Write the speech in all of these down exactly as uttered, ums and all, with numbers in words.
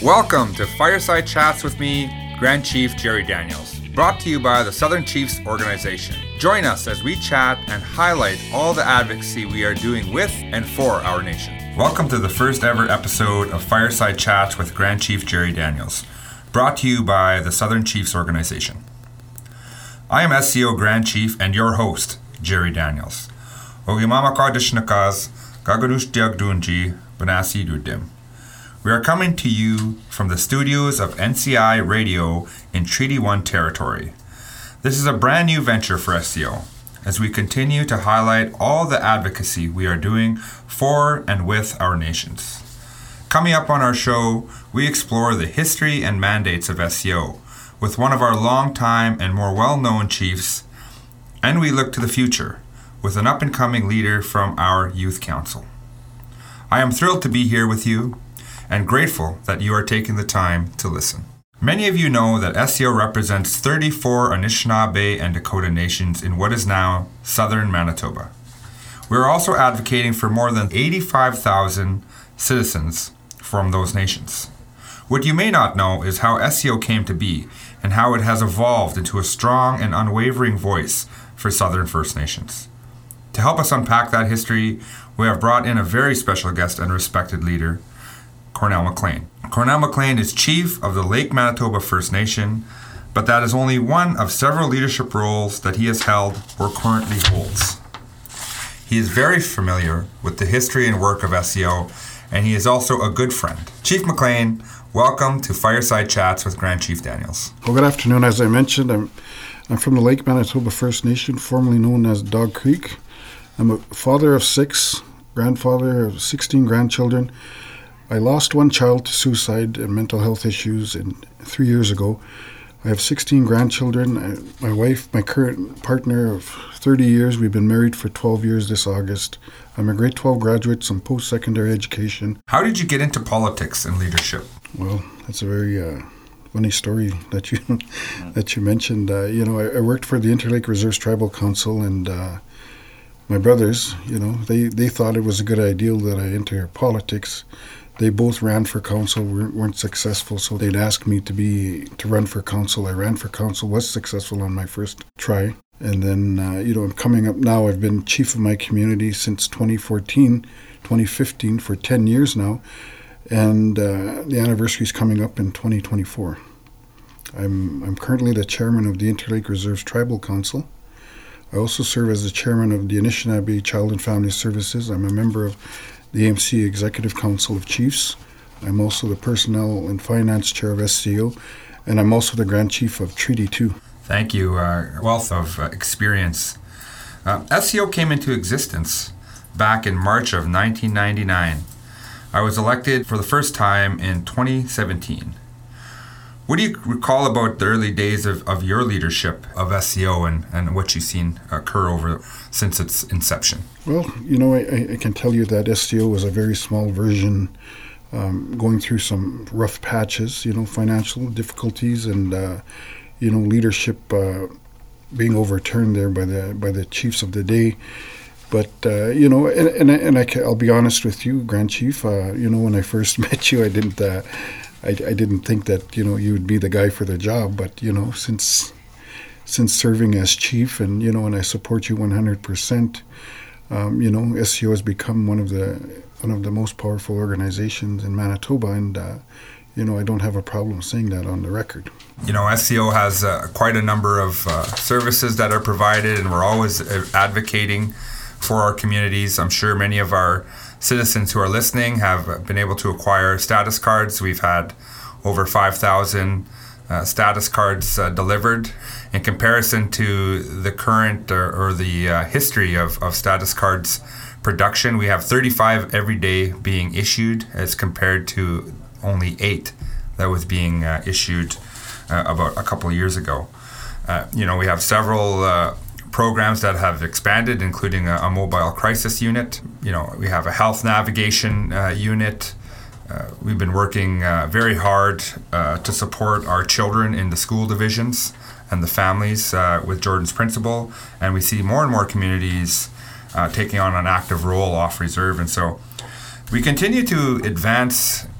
Welcome to Fireside Chats with me, Grand Chief Jerry Daniels, brought to you by the Southern Chiefs Organization. Join us as we chat and highlight all the advocacy we are doing with and for our nation. Welcome to the first ever episode of Fireside Chats with Grand Chief Jerry Daniels, brought to you by the Southern Chiefs Organization. I am S C O Grand Chief and your host, Jerry Daniels. Ogimama Kardishnakaz, Gagadush Diagdunji, Banasi Dudim. We are coming to you from the studios of N C I Radio in Treaty one territory. This is a brand new venture for S C O, as we continue to highlight all the advocacy we are doing for and with our nations. Coming up on our show, we explore the history and mandates of S C O with one of our longtime and more well-known chiefs, and we look to the future with an up-and-coming leader from our Youth Council. I am thrilled to be here with you and grateful that you are taking the time to listen. Many of you know that S C O represents thirty-four Anishinaabe and Dakota nations in what is now southern Manitoba. We are also advocating for more than eighty-five thousand citizens from those nations. What you may not know is how S C O came to be and how it has evolved into a strong and unwavering voice for Southern First Nations. To help us unpack that history, we have brought in a very special guest and respected leader, Cornell McLean. Cornell McLean is chief of the Lake Manitoba First Nation, but that is only one of several leadership roles that he has held or currently holds. He is very familiar with the history and work of S C O, and he is also a good friend. Chief McLean, welcome to Fireside Chats with Grand Chief Daniels. Well, good afternoon. As I mentioned, I'm, I'm from the Lake Manitoba First Nation, formerly known as Dog Creek. I'm a father of six, grandfather of sixteen grandchildren. I lost one child to suicide and mental health issues in, three years ago. I have sixteen grandchildren. I, my wife, my current partner of thirty years, we've been married for twelve years this August. I'm a grade twelve graduate, some post-secondary education. How did you get into politics and leadership? Well, that's a very uh, funny story that you that you mentioned. Uh, you know, I, I worked for the Interlake Reserves Tribal Council, and uh, my brothers, you know, they, they thought it was a good idea that I enter politics. They both ran for council, weren't successful, so they'd asked me to be to run for council. I ran for council, was successful on my first try. And then, uh, you know, I'm coming up now. I've been chief of my community since twenty fourteen, twenty fifteen, for ten years now. And uh, the anniversary is coming up in twenty twenty-four. I'm, I'm currently the chairman of the Interlake Reserves Tribal Council. I also serve as the chairman of the Anishinaabe Child and Family Services. I'm a member of the A M C Executive Council of Chiefs. I'm also the Personnel and Finance Chair of S C O, and I'm also the Grand Chief of Treaty two. Thank you. Uh, wealth of uh, experience. Uh, S C O came into existence back in March of nineteen ninety-nine. I was elected for the first time in twenty seventeen. What do you recall about the early days of, of your leadership of S C O and, and what you've seen occur over since its inception? Well, you know, I, I can tell you that S C O was a very small version, um, going through some rough patches, you know, financial difficulties and, uh, you know, leadership uh, being overturned there by the by the chiefs of the day. But, uh, you know, and, and, and I can, I'll be honest with you, Grand Chief, uh, you know, when I first met you, I didn't... Uh, I, I didn't think that, you know, you would be the guy for the job, but, you know, since since serving as chief and, you know, and I support you one hundred percent, um, you know, S C O has become one of the one of the most powerful organizations in Manitoba, and, uh, you know, I don't have a problem saying that on the record. You know, S C O has uh, quite a number of uh, services that are provided, and we're always advocating for our communities. I'm sure many of our citizens who are listening have been able to acquire status cards. We've had over five thousand uh, status cards uh, delivered. In comparison to the current or, or the uh, history of, of status cards production, we have thirty-five every day being issued as compared to only eight that was being uh, issued uh, about a couple of years ago. Uh, you know, we have several uh, programs that have expanded, including a, a mobile crisis unit. You know, we have a health navigation uh, unit. Uh, we've been working uh, very hard uh, to support our children in the school divisions and the families uh, with Jordan's Principle, and we see more and more communities uh, taking on an active role off reserve. And so we continue to advance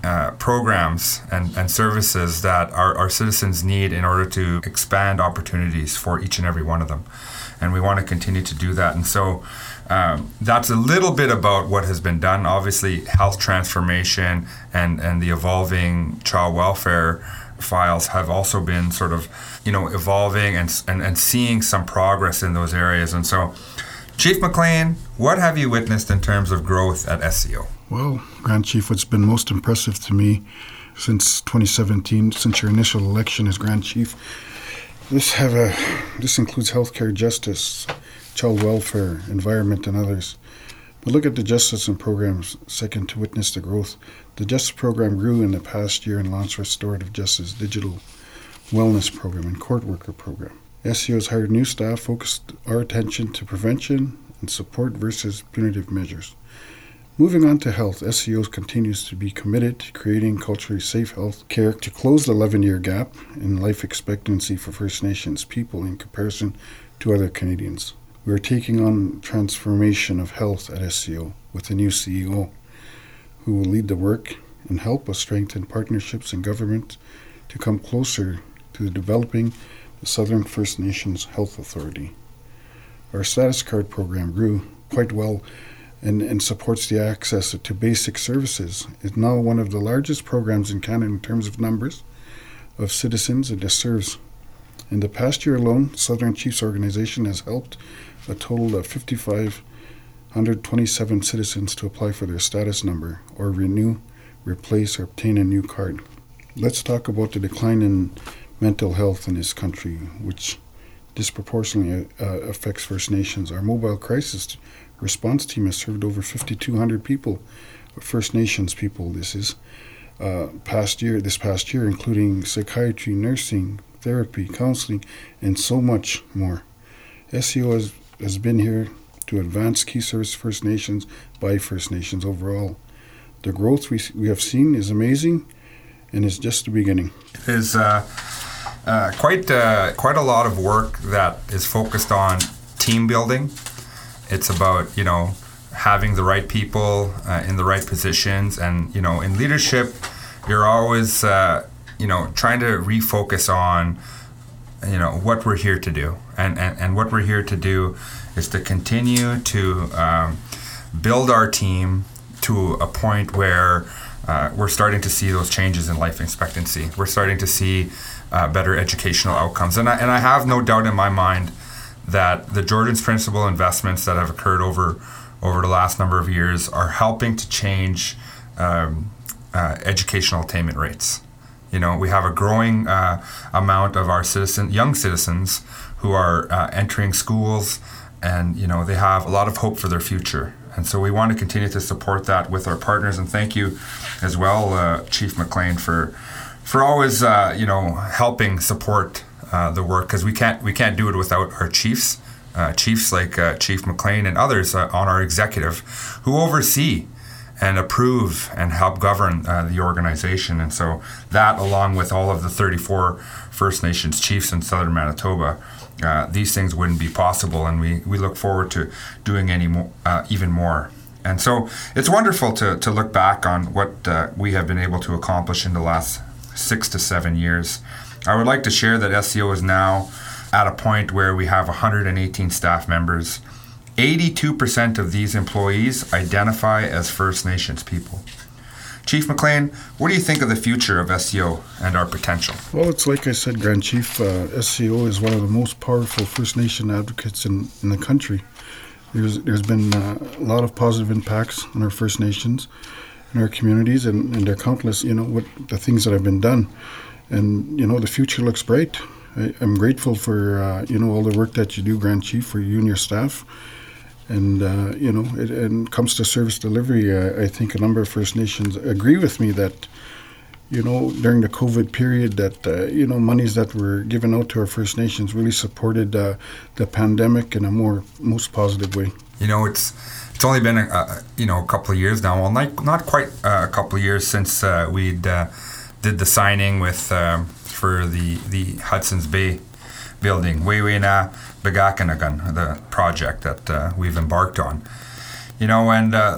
uh, programs and, and services that our, our citizens need in order to expand opportunities for each and every one of them. And we want to continue to do that. And so um, that's a little bit about what has been done. Obviously, health transformation and, and the evolving child welfare files have also been sort of, you know, evolving and, and, and seeing some progress in those areas. And so, Chief McLean, what have you witnessed in terms of growth at S C O? Well, Grand Chief, what's been most impressive to me since twenty seventeen, since your initial election as Grand Chief, this have a this includes healthcare, justice, child welfare, environment, and others. But look at the justice and programs. Second, to witness the growth. The justice program grew in the past year and launched restorative justice digital wellness program and court worker program. S C O has hired new staff, focused our attention to prevention and support versus punitive measures. Moving on to health, S C O continues to be committed to creating culturally safe health care to close the eleven-year gap in life expectancy for First Nations people in comparison to other Canadians. We are taking on transformation of health at S C O with a new C E O who will lead the work and help us strengthen partnerships in government to come closer to developing the Southern First Nations Health Authority. Our status card program grew quite well and, and supports the access to basic services. It's now one of the largest programs in Canada in terms of numbers of citizens it serves. In the past year alone, Southern Chiefs Organization has helped a total of five thousand five hundred twenty-seven citizens to apply for their status number or renew, replace, or obtain a new card. Let's talk about the decline in mental health in this country, which disproportionately uh, affects First Nations. Our mobile crisis response team has served over five thousand two hundred people, First Nations people. This is uh, past year. This past year, including psychiatry, nursing, therapy, counseling, and so much more. S C O has, has been here to advance key service First Nations by First Nations overall. The growth we we have seen is amazing, and it's just the beginning. It is uh, uh, quite uh, quite a lot of work that is focused on team building. It's about, you know, having the right people uh, in the right positions, and, you know, in leadership, you're always uh, you know trying to refocus on, you know, what we're here to do, and and, and what we're here to do is to continue to um, build our team to a point where uh, we're starting to see those changes in life expectancy. We're starting to see uh, better educational outcomes. And I, and I have no doubt in my mind that the Jordan's Principle investments that have occurred over over the last number of years are helping to change um, uh, educational attainment rates. You know, we have a growing uh, amount of our citizen, young citizens who are uh, entering schools, and, you know, they have a lot of hope for their future. And so we want to continue to support that with our partners. And thank you as well, uh, Chief McLean, for for always, uh, you know, helping support uh, the work, because we can't we can't do it without our chiefs, uh, chiefs like uh, Chief McLean and others uh, on our executive who oversee and approve and help govern uh, the organization. And so that, along with all of the thirty-four First Nations chiefs in Southern Manitoba, uh, these things wouldn't be possible, and we, we look forward to doing any more, uh, even more. And so it's wonderful to, to look back on what uh, we have been able to accomplish in the last six to seven years. I would like to share that S C O is now at a point where we have one hundred eighteen staff members. eighty-two percent of these employees identify as First Nations people. Chief McLean, what do you think of the future of S C O and our potential? Well, it's like I said, Grand Chief, uh, S C O is one of the most powerful First Nation advocates in, in the country. There's There's been uh, a lot of positive impacts on our First Nations and our communities, and, and they're countless, you know, what the things that have been done. And, you know, the future looks bright. I, I'm grateful for, uh, you know, all the work that you do, Grand Chief, for you and your staff. And, uh, you know, it, and comes to service delivery, uh, I think a number of First Nations agree with me that, you know, during the COVID period that, uh, you know, monies that were given out to our First Nations really supported uh, the pandemic in a more, most positive way. You know, it's it's only been, a, a, you know, a couple of years now. Well, not, not quite uh, a couple of years since uh, we'd uh, did the signing with um, for the, the Hudson's Bay building, Wewena Begakanagan, the project that uh, we've embarked on. You know, and uh,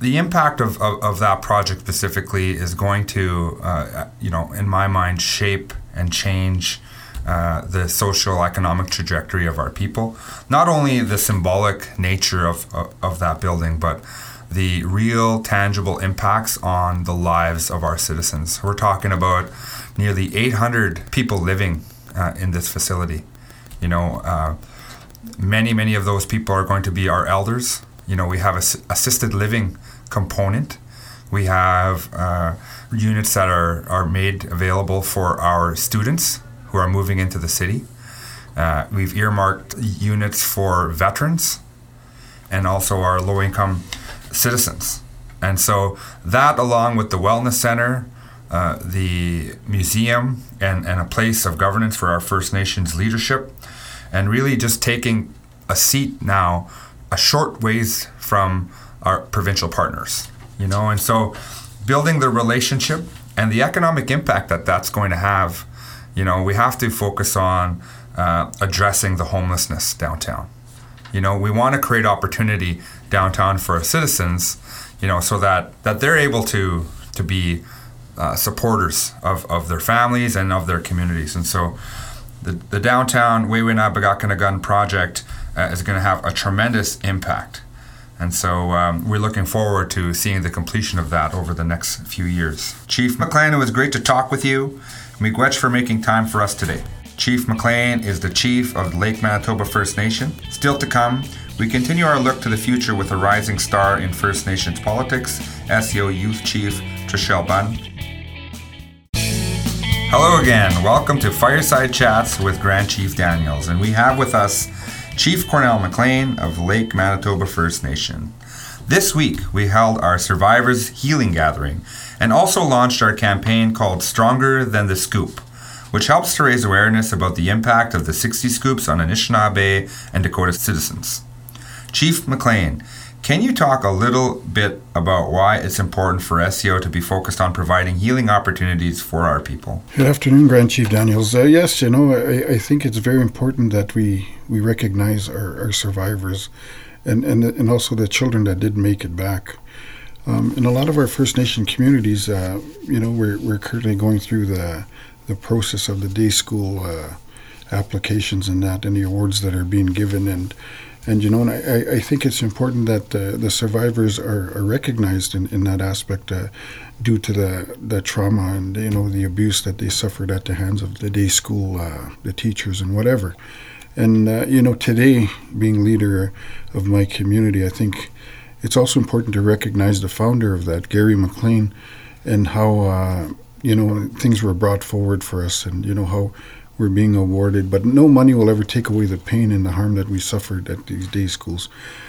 the impact of, of, of that project specifically is going to, uh, you know, in my mind, shape and change uh, the social economic trajectory of our people. Not only the symbolic nature of, of, of that building, but the real tangible impacts on the lives of our citizens. We're talking about nearly eight hundred people living uh, in this facility. You know, uh, many, many of those people are going to be our elders. You know, we have a s- assisted living component. We have uh, units that are, are made available for our students who are moving into the city. Uh, we've earmarked units for veterans and also our low-income citizens. And so that, along with the wellness center, uh, the museum, and, and a place of governance for our First Nations leadership, and really just taking a seat now a short ways from our provincial partners, you know, and so building the relationship and the economic impact that that's going to have, you know, we have to focus on uh, addressing the homelessness downtown. You know, we want to create opportunity downtown for our citizens, you know, so that, that they're able to to be uh, supporters of, of their families and of their communities. And so the, the downtown Wewena Bagakanagan project uh, is going to have a tremendous impact. And so um, we're looking forward to seeing the completion of that over the next few years. Chief McLean, it was great to talk with you. Miigwech for making time for us today. Chief McLean is the chief of Lake Manitoba First Nation. Still to come, we continue our look to the future with a rising star in First Nations politics, S E O Youth Chief Trishelle Bunn. Hello again. Welcome to Fireside Chats with Grand Chief Daniels. And we have with us Chief Cornell McLean of Lake Manitoba First Nation. This week, we held our Survivors Healing Gathering and also launched our campaign called Stronger Than the Scoop, which helps to raise awareness about the impact of the sixty Scoops on Anishinaabe and Dakota citizens. Chief McLean, can you talk a little bit about why it's important for S E O to be focused on providing healing opportunities for our people? Good afternoon, Grand Chief Daniels. Uh, yes, you know, I, I think it's very important that we, we recognize our, our survivors and, and, and also the children that did make it back. Um, in a lot of our First Nation communities, uh, you know, we're, we're currently going through the the process of the day school uh, applications and that, and the awards that are being given, and and you know, and I, I think it's important that uh, the survivors are, are recognized in, in that aspect uh, due to the the trauma and, you know, the abuse that they suffered at the hands of the day school, uh, the teachers and whatever. And uh, you know, today, being leader of my community, I think it's also important to recognize the founder of that, Gary McLean, and how uh, you know, things were brought forward for us, and, you know, how we're being awarded. But no money will ever take away the pain and the harm that we suffered at these day schools.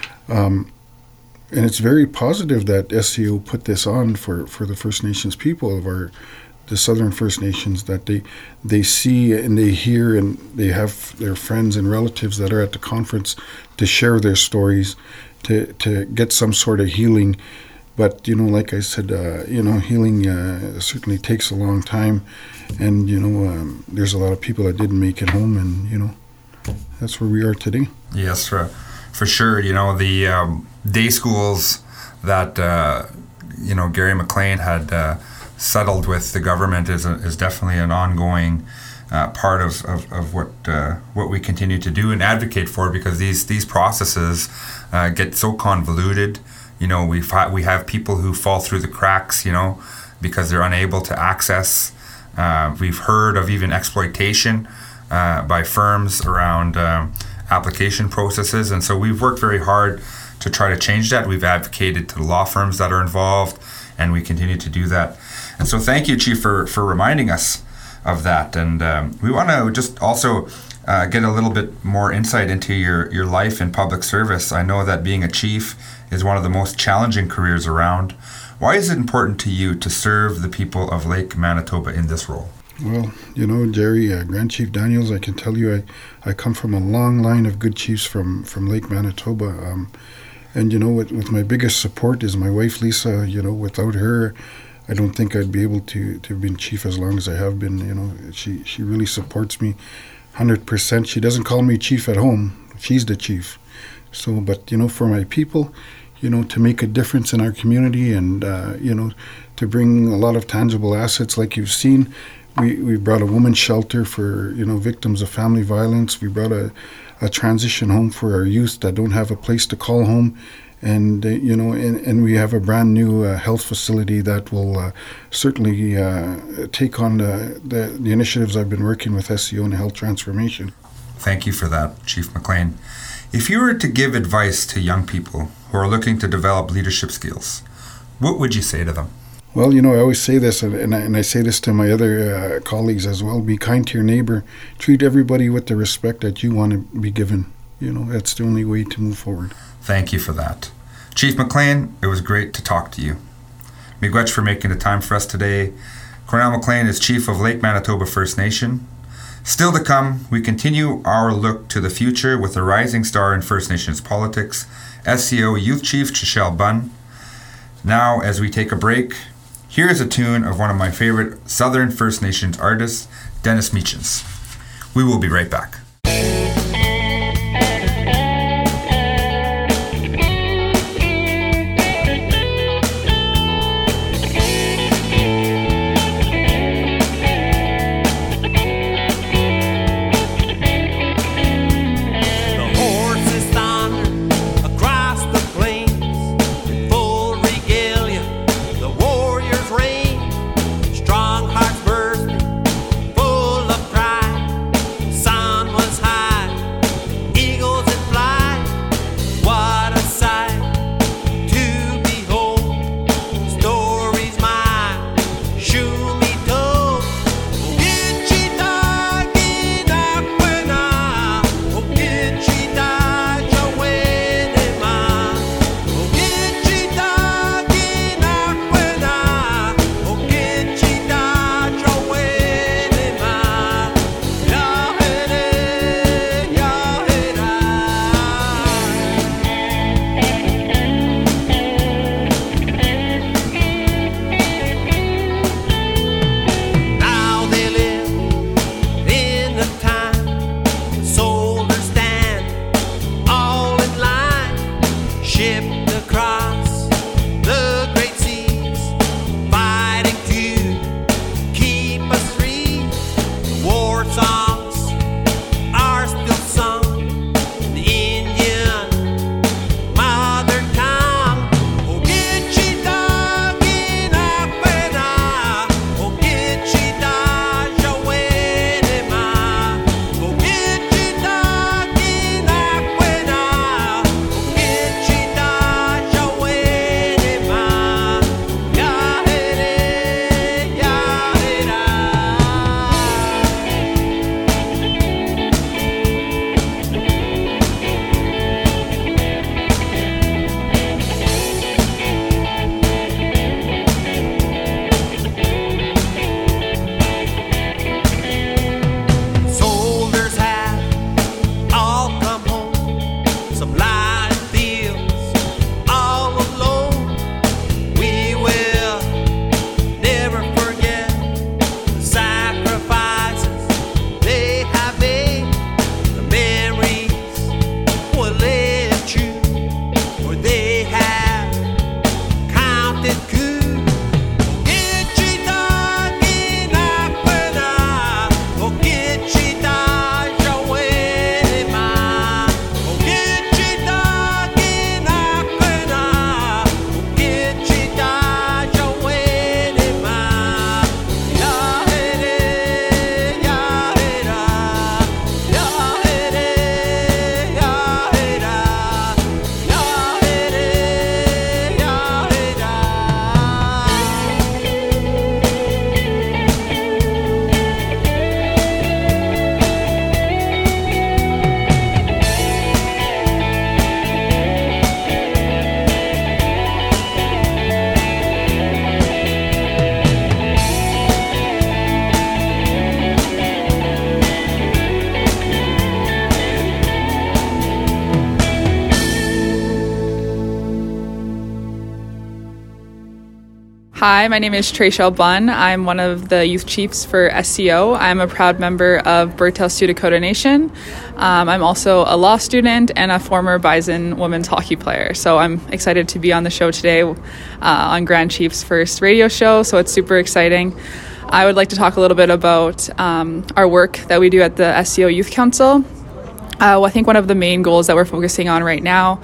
Um, and it's very positive that S E O put this on for, for the First Nations people of our, the Southern First Nations, that they they see and they hear and they have their friends and relatives that are at the conference to share their stories, to, to get some sort of healing. But, you know, like I said, uh, you know, healing uh, certainly takes a long time. And, you know, um, there's a lot of people that didn't make it home. And, you know, that's where we are today. Yes, for, for sure. You know, the um, day schools that, uh, you know, Gary McLean had uh, settled with the government is, a, is definitely an ongoing uh, part of, of, of what uh, what we continue to do and advocate for, because these, these processes uh, get so convoluted. You know, we we have people who fall through the cracks, you know, because they're unable to access. Uh, we've heard of even exploitation uh, by firms around um, application processes. And so we've worked very hard to try to change that. We've advocated to the law firms that are involved, and we continue to do that. And so thank you, Chief, for, for reminding us of that. And um, we want to just also uh, get a little bit more insight into your, your life in public service. I know that being a chief is one of the most challenging careers around. Why is it important to you to serve the people of Lake Manitoba in this role? Well, you know, Jerry, uh, Grand Chief Daniels, I can tell you I, I come from a long line of good chiefs from, from Lake Manitoba. Um, and, you know, with, with my biggest support is my wife, Lisa. You know, without her, I don't think I'd be able to, to have been chief as long as I have been. You know, she, she really supports me one hundred percent. She doesn't call me chief at home. She's the chief. So, but, you know, for my people, you know, to make a difference in our community and, uh, you know, to bring a lot of tangible assets like you've seen. We we brought a women's shelter for, you know, victims of family violence. We brought a, a transition home for our youth that don't have a place to call home. And, uh, you know, and, and we have a brand new uh, health facility that will uh, certainly uh, take on the, the, the initiatives I've been working with S C O and health transformation. Thank you for that, Chief McLean. If you were to give advice to young people who are looking to develop leadership skills, what would you say to them? Well, you know, I always say this, and, and, I, and I say this to my other uh, colleagues as well. Be kind to your neighbor. Treat everybody with the respect that you want to be given. You know, that's the only way to move forward. Thank you for that. Chief McLean, it was great to talk to you. Miigwech for making the time for us today. Cornell McLean is Chief of Lake Manitoba First Nation. Still to come, we continue our look to the future with a rising star in First Nations politics, S C O Youth Chief Chichelle Bunn. Now, as we take a break, here is a tune of one of my favorite Southern First Nations artists, Dennis Meachins. We will be right back. Strong hearts bursting, full of pride. Sun Hi, my name is Treshelle Bunn. I'm one of the youth chiefs for S C O. I'm a proud member of Bertel Sioux Dakota Nation. Um, I'm also a law student and a former Bison women's hockey player. So I'm excited to be on the show today uh, on Grand Chief's first radio show. So it's super exciting. I would like to talk a little bit about um, our work that we do at the S C O Youth Council. Uh, well, I think one of the main goals that we're focusing on right now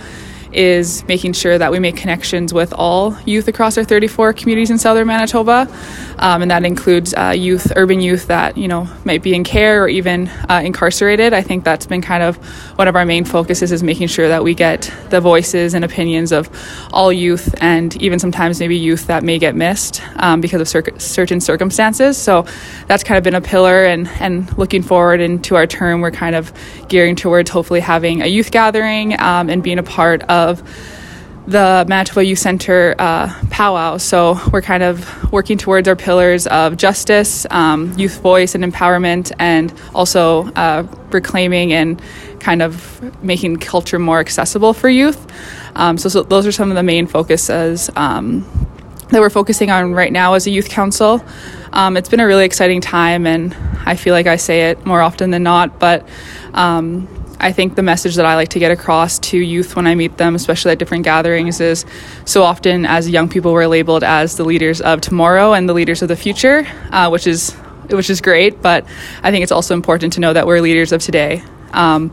is making sure that we make connections with all youth across our thirty-four communities in southern Manitoba, um, and that includes uh, youth, urban youth that you know might be in care or even uh, incarcerated. I think that's been kind of one of our main focuses, is making sure that we get the voices and opinions of all youth, and even sometimes maybe youth that may get missed um, because of cir- certain circumstances. So that's kind of been a pillar, and, and looking forward into our term, we're kind of gearing towards hopefully having a youth gathering um, and being a part of of the Manitoba Youth Centre uh, powwow. So we're kind of working towards our pillars of justice, um, youth voice and empowerment, and also uh, reclaiming and kind of making culture more accessible for youth. Um, so, so those are some of the main focuses um, that we're focusing on right now as a youth council. Um, it's been a really exciting time, and I feel like I say it more often than not, but um, I think the message that I like to get across to youth when I meet them, especially at different gatherings, is so often as young people we're labeled as the leaders of tomorrow and the leaders of the future, uh, which is which is great, but I think it's also important to know that we're leaders of today. Um,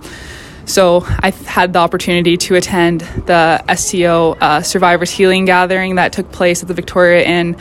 so I had the opportunity to attend the S C O uh, Survivors Healing Gathering that took place at the Victoria Inn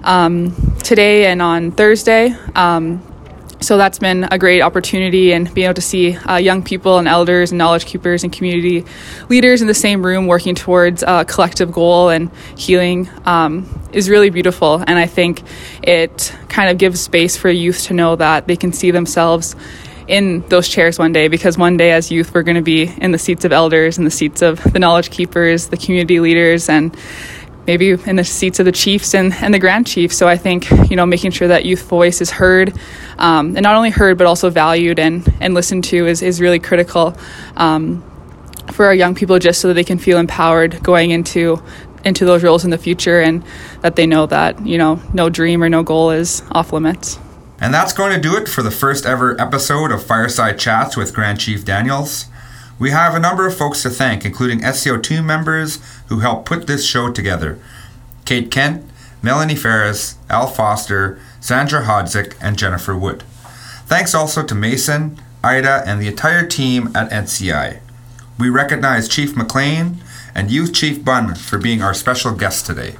um, today and on Thursday. Um, So that's been a great opportunity, and being able to see uh, young people and elders and knowledge keepers and community leaders in the same room working towards a collective goal and healing um, is really beautiful. And I think it kind of gives space for youth to know that they can see themselves in those chairs one day, because one day as youth we're going to be in the seats of elders, in the seats of the knowledge keepers, the community leaders, and maybe in the seats of the chiefs and, and the grand chief. So I think, you know, making sure that youth voice is heard, um, and not only heard, but also valued and, and listened to is, is really critical um, for our young people, just so that they can feel empowered going into into those roles in the future, and that they know that, you know, no dream or no goal is off limits. And that's going to do it for the first ever episode of Fireside Chats with Grand Chief Daniels. We have a number of folks to thank, including S C O two members who helped put this show together. Kate Kent, Melanie Ferris, Al Foster, Sandra Hodzik, and Jennifer Wood. Thanks also to Mason, Ida, and the entire team at N C I. We recognize Chief McLean and Youth Chief Bunn for being our special guests today.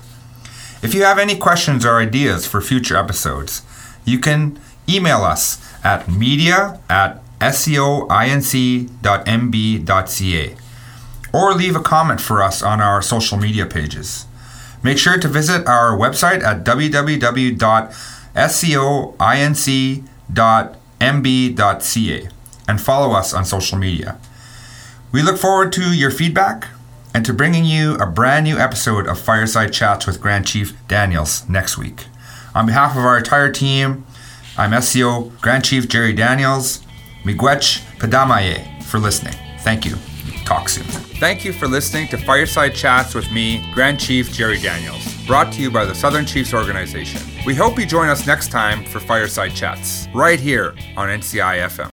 If you have any questions or ideas for future episodes, you can email us at media at scoinc dot m b dot c a or leave a comment for us on our social media pages. Make sure to visit our website at w w w dot scoinc dot m b dot c a and follow us on social media. We look forward to your feedback and to bringing you a brand new episode of Fireside Chats with Grand Chief Daniels next week. On behalf of our entire team, I'm S C O Grand Chief Jerry Daniels. Miigwech Padamaye for listening. Thank you. Talk soon. Thank you for listening to Fireside Chats with me, Grand Chief Jerry Daniels, brought to you by the Southern Chiefs Organization. We hope you join us next time for Fireside Chats, right here on N C I F M.